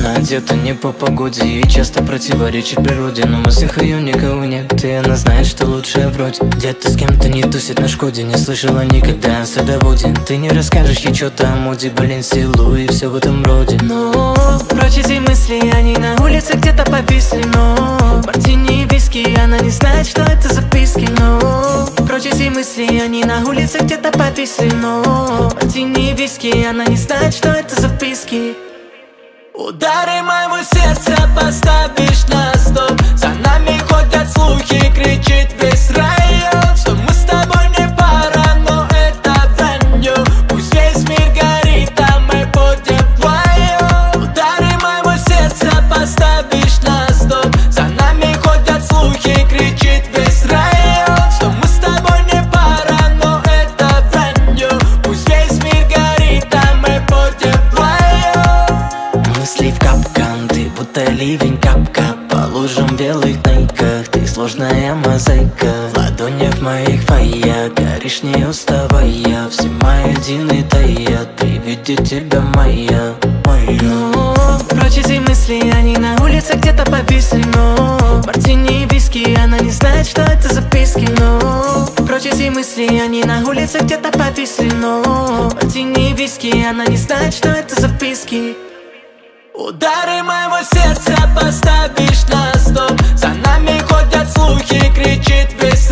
Она одета не по погоде и часто противоречит природе, но в мыслях ее никого нет, и она знает, что лучшее вроде. Где-то с кем-то не тусит на Шкоде, не слышала никогда о садоводе. Ты не расскажешь ей что-то о моде, Баленсиалу и все в этом роде. Но прочь эти мысли, они на улице где-то повисли. Но мартини и виски, она не знает, что это записки. Но прочь эти мысли, они на улице где-то повисли. Но мартини и виски, она не знает, что это записки. Удары моего сердца поставишь на стоп. За нами ходят слухи, кричит весь район, что мы с тобой не пара, но это вранье. Пусть весь мир горит, а мы будем вдвоем. Удары моего сердца поставишь на стоп. За нами ходят слухи, кричит весь район, что мы с тобой не пара, но это вранье. Пусть весь мир горит, а мы будем вдвоем. Мысли в капкан, ты будто ливень, кап-кап по лужам в белых найках. Ты сложная мозаика, в ладонях моих твоя. Горишь не уставая, все мои льдины таят при виде тебя моя. Но прочь эти мысли, они на улице где-то повисли. Но мартини и виски, она не знает, что это записки. Но прочь эти мысли, они на улице где-то повисли. Но мартини и виски, она не знает, что это записки. Удары моего сердца поставишь на стоп. За нами ходят слухи, кричит весь